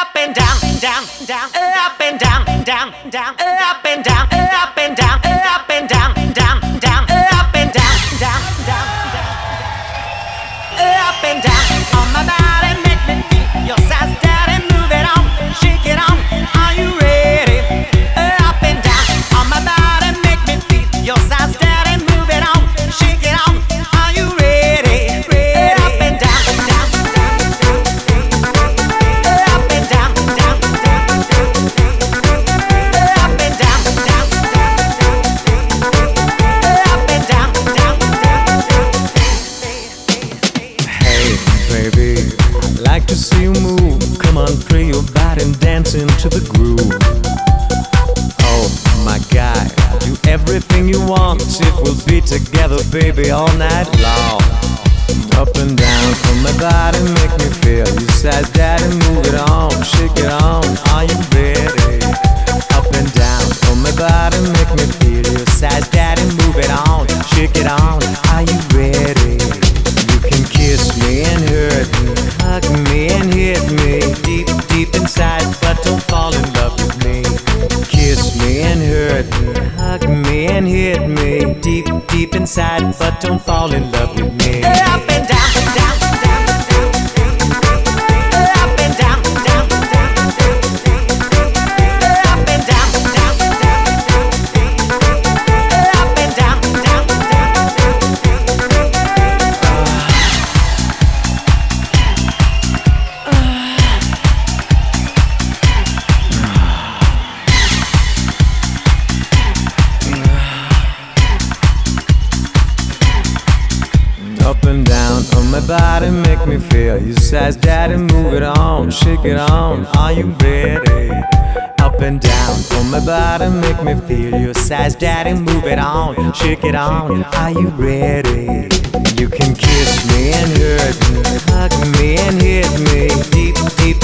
up and down, down, down, up and down, down, down, up and down, up and down, up and down, down, down, up and down, down, down, up and down on my body, make me feel your size, daddy, move it on, shake it on. Are you ready? Up and down on my body, make me feel your size, daddy, move it on, shake it on. Are you ready? Up and down, down, down, up and down, down, up and down, down, up and down, down. Hey, baby, I'd like to see you move. Come on, free your body and dance into the groove. Oh, my guy, do everything you want. It will be together, baby, all night long. Up and down from my body, make me feel your size, daddy, move it on, shake it on. Are you ready? Up and down from my body, make me feel your size, daddy, move it on, shake it on. Are you ready? You can kiss me and hurt me, hug me and hit me deep, deep inside, but don't fall in love with me. Kiss me and hurt me, hug me and hit me deep, deep inside, but don't fall in love with me. Up and down, down, down, up and down, down, up and down, down, up and down, down. Up and down on my body, make me feel your size, daddy, move it on, shake it on. Are you ready? Up and down on my body, make me feel your size, daddy, move it on, shake it on. Are you ready? You can kiss me and hurt me, hug me and hit me deep, deep